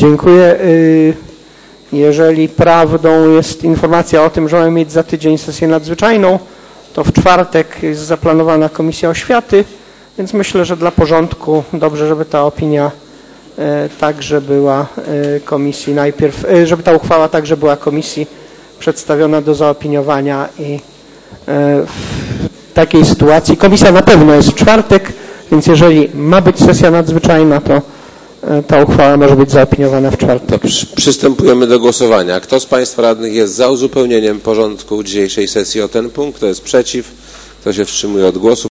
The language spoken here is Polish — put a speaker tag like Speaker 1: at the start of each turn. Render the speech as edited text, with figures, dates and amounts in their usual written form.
Speaker 1: Dziękuję. Jeżeli prawdą jest informacja o tym, że mamy mieć za tydzień sesję nadzwyczajną, to w czwartek jest zaplanowana Komisja Oświaty, więc myślę, że dla porządku dobrze, żeby ta opinia także była komisji najpierw, żeby ta uchwała także była komisji przedstawiona do zaopiniowania i w takiej sytuacji komisja na pewno jest w czwartek, więc jeżeli ma być sesja nadzwyczajna, to ta uchwała może być zaopiniowana w czwartek.
Speaker 2: Dobrze, przystępujemy do głosowania. Kto z Państwa radnych jest za uzupełnieniem porządku dzisiejszej sesji o ten punkt? Kto jest przeciw? Kto się wstrzymuje od głosu?